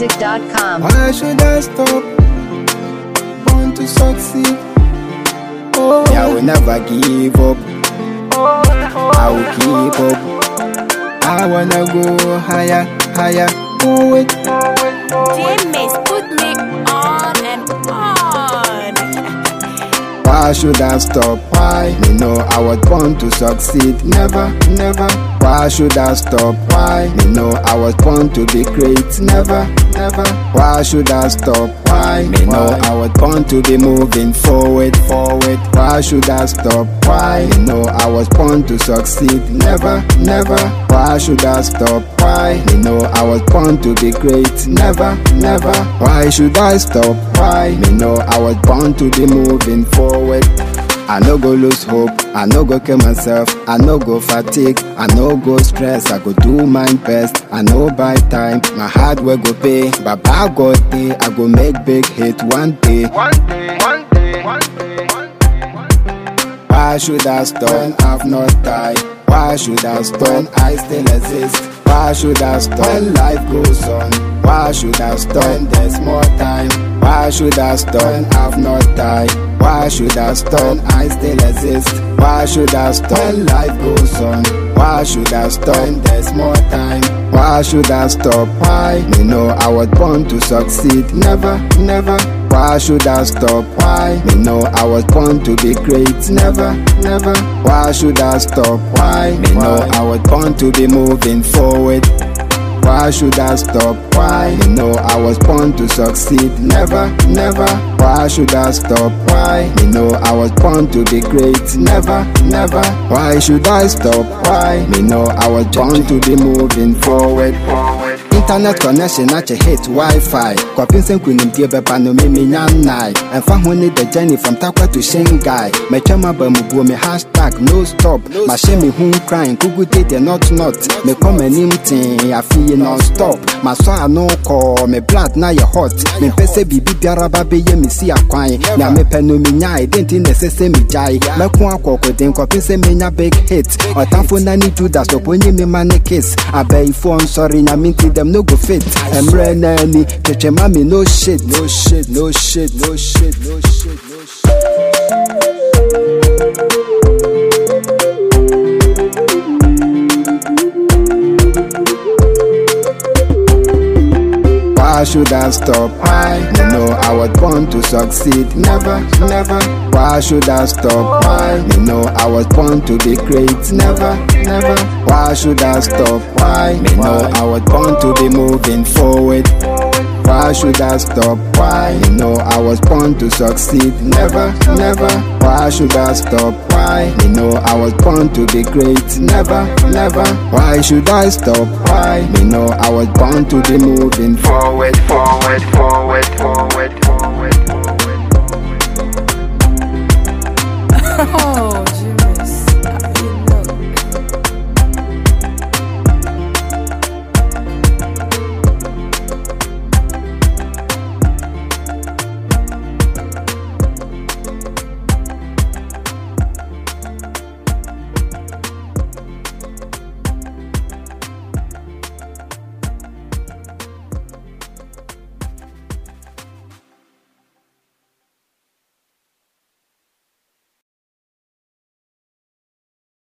ZambianMusic.com. Why should I stop? Want to succeed? Oh, I will never give up. I will keep up. I wanna go higher, higher. Oh, it. James, put me on and on. Why should I stop? Why? Me know I was born to succeed. Never, never. Why should I stop? Why? Me know I was born to be great. Never, never. Why should I stop? Why? Me know I was born to be moving forward, forward. Why should I stop? Why? Me know I was born to succeed. Never, never. Why should I stop? Why? Me know I was born to be great. Never, never. Why should I stop? Why? Me know I was born to be moving forward. I no go lose hope, I no go kill myself, I no go fatigue, I no go stress, I go do my best, I no buy time, my hard work go pay, but by God day, I go make big hit one day. Why should I stop when I've not died? Why should I stop when I still exist? Why should I stop when life goes on? Why should I stop when there's more time? Why should I stop when I've not died? Why should I stop when I still exist? Why should I stop when life goes on? Why should I stop when there's more time? Why should I stop? Why? Me know I was born to succeed. Never, never. Why should I stop? Why? Me know I was born to be great. Never, never. Why should I stop? Why? Me know I was born to be moving forward. Why should I stop? Why? You know I was born to succeed. Never, never. Why should I stop? Why? You know I was born to be great. Never, never. Why should I stop? Why? You know I was born to be moving forward. Internet connection at your hit Wi-Fi. Kwapinsen kunim die beba no me nyanai. And fa ho ni the journey from Takwa to Shanghai. Me chama ba mu buo me hashtag no stop. Ma she me hu crying kugu date not. Me come anim tin ya feel non stop. Ma so ano call me blood na your hot. Me pese bibi biara ba be ye me si akwan. Na me pe no me nyai denti necessary me jai. Me ko akoko den kwapinsen me nya big hit. Otamfo na ni Judas oponye me man kiss. Abey phone sorry na minti them no go fit. Emre nani cheche mami no shit. No shit, no shit, no shit, no shit, no shit. Why should I stop? Why? You know I was born to succeed. Never, never. Why should I stop? Why? You know I was born to be great. Never, never. Why should I stop? Why? You know I was born to be moving forward. Why should I stop? Why? You know I was born to succeed. Never, never. Why should I stop? Why? You know I was born to be great. Never, never. Why should I stop? Why? You know I was born to be moving forward, forward, forward, forward, forward.